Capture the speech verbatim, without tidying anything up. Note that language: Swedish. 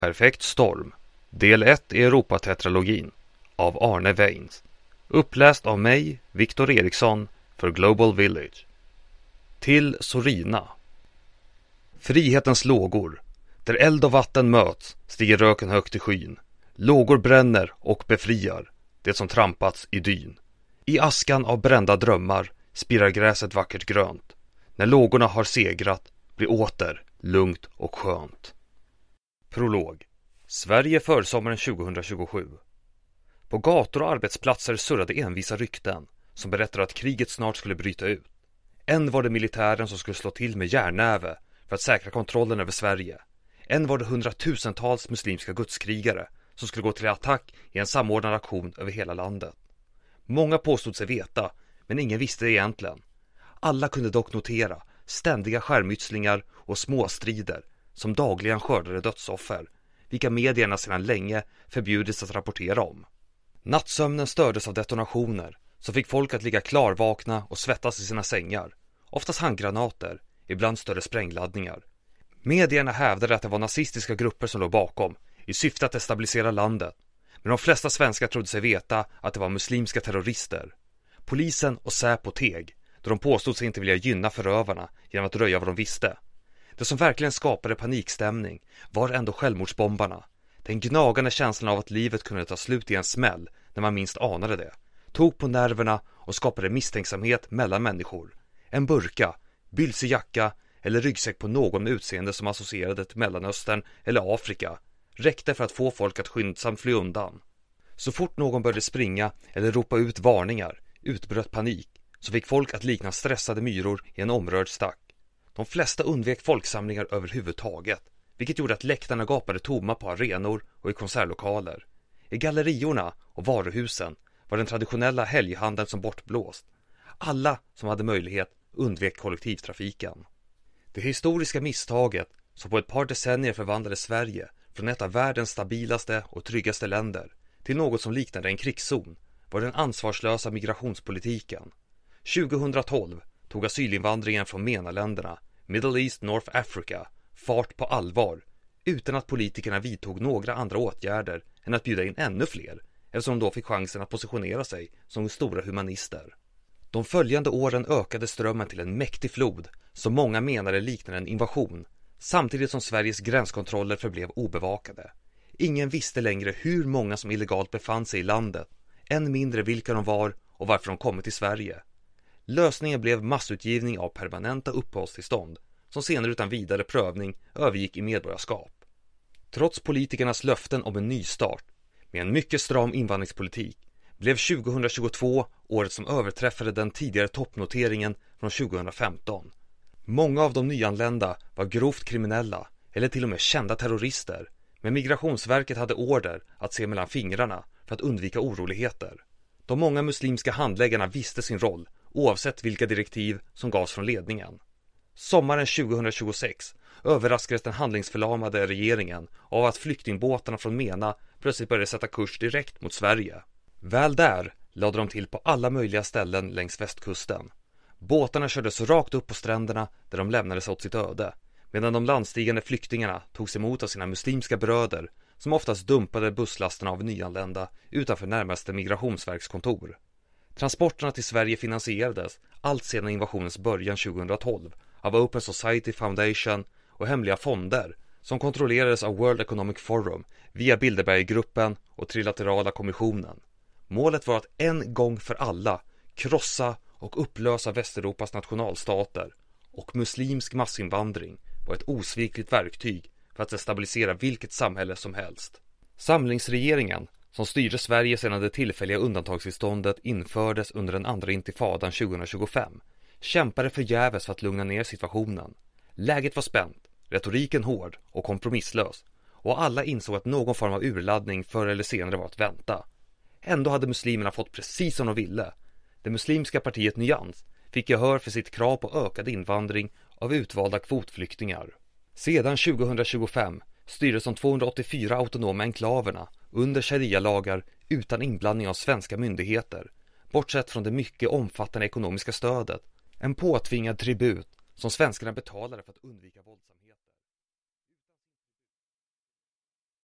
Perfekt storm. Del ett i Europatetralogin av Arne Weins. Uppläst av mig, Viktor Eriksson, för Global Village. Till Sorina. Frihetens lågor. Där eld och vatten möts stiger röken högt i skyn. Lågor bränner och befriar det som trampats i dyn. I askan av brända drömmar spirar gräset vackert grönt. När lågorna har segrat blir åter lugnt och skönt. Prolog. Sverige försommaren tjugohundratjugosju. På gator och arbetsplatser surrade envisa rykten som berättade att kriget snart skulle bryta ut. En var det militären som skulle slå till med järnnäve för att säkra kontrollen över Sverige. En var det hundratusentals muslimska gudskrigare som skulle gå till attack i en samordnad aktion över hela landet. Många påstod sig veta, men ingen visste det egentligen. Alla kunde dock notera ständiga skärmytslingar och småstrider som dagligen skördade dödsoffer, vilka medierna sedan länge förbjudits att rapportera om. Nattsömnen stördes av detonationer som fick folk att ligga klarvakna och svettas i sina sängar. Oftast handgranater, ibland större sprängladdningar. Medierna hävdade att det var nazistiska grupper som låg bakom i syfte att destabilisera landet. Men de flesta svenskar trodde sig veta att det var muslimska terrorister. Polisen och Säpo teg, då de påstod sig inte vilja gynna förövarna genom att röja vad de visste. Det som verkligen skapade panikstämning var ändå självmordsbombarna. Den gnagande känslan av att livet kunde ta slut i en smäll när man minst anade det. Tog på nerverna och skapade misstänksamhet mellan människor. En burka, bylsig jacka eller ryggsäck på någon med utseende som associerade till Mellanöstern eller Afrika räckte för att få folk att skyndsamt fly undan. Så fort någon började springa eller ropa ut varningar utbröt panik, så fick folk att likna stressade myror i en omrörd stack. De flesta undvek folksamlingar överhuvudtaget, vilket gjorde att läktarna gapade tomma på arenor och i konsertlokaler. I galleriorna och varuhusen var den traditionella helghandeln som bortblåst. Alla som hade möjlighet undvek kollektivtrafiken. Det historiska misstaget som på ett par decennier förvandlade Sverige från ett av världens stabilaste och tryggaste länder till något som liknade en krigszon var den ansvarslösa migrationspolitiken. tjugohundratolv tog asylinvandringen från MENA-länderna, Middle East North Africa, fart på allvar utan att politikerna vidtog några andra åtgärder än att bjuda in ännu fler, eftersom de då fick chansen att positionera sig som stora humanister. De följande åren ökade strömmen till en mäktig flod som många menade liknade en invasion, samtidigt som Sveriges gränskontroller förblev obevakade. Ingen visste längre hur många som illegalt befann sig i landet, än mindre vilka de var och varför de kommit till Sverige. Lösningen blev massutgivning av permanenta uppehållstillstånd, som senare utan vidare prövning övergick i medborgarskap. Trots politikernas löften om en nystart, med en mycket stram invandringspolitik, blev tjugohundratjugotvå året som överträffade den tidigare toppnoteringen från tjugohundrafemton. Många av de nyanlända var grovt kriminella eller till och med kända terrorister, men Migrationsverket hade order att se mellan fingrarna för att undvika oroligheter. De många muslimska handläggarna visste sin roll, oavsett vilka direktiv som gavs från ledningen. Sommaren tjugohundratjugosex överraskades den handlingsförlamade regeringen av att flyktingbåtarna från MENA plötsligt började sätta kurs direkt mot Sverige. Väl där lade de till på alla möjliga ställen längs västkusten. Båtarna kördes rakt upp på stränderna där de lämnades åt sitt öde, medan de landstigande flyktingarna togs emot av sina muslimska bröder som oftast dumpade busslasterna av nyanlända utanför närmaste migrationsverkskontor. Transporterna till Sverige finansierades allt sedan invasionens början tjugohundratolv av Open Society Foundation och hemliga fonder som kontrollerades av World Economic Forum via Bilderberggruppen och Trilaterala kommissionen. Målet var att en gång för alla krossa och upplösa Västeuropas nationalstater, och muslimsk massinvandring var ett osvikligt verktyg för att destabilisera vilket samhälle som helst. Samlingsregeringen, som styrde Sverige sedan det tillfälliga undantagstillståndet infördes under den andra intifadan tjugohundratjugofem, kämpade förgäves för att lugna ner situationen. Läget var spänt, retoriken hård och kompromisslös, och alla insåg att någon form av urladdning förr eller senare var att vänta. Ändå hade muslimerna fått precis som de ville. Det muslimska partiet Nyans fick gehör för sitt krav på ökad invandring av utvalda kvotflyktingar. Sedan tjugohundratjugofem styrdes de tvåhundraåttiofyra autonoma enklaverna under sharia-lagar utan inblandning av svenska myndigheter, bortsett från det mycket omfattande ekonomiska stödet, en påtvingad tribut som svenskarna betalade för att undvika våldsamhet.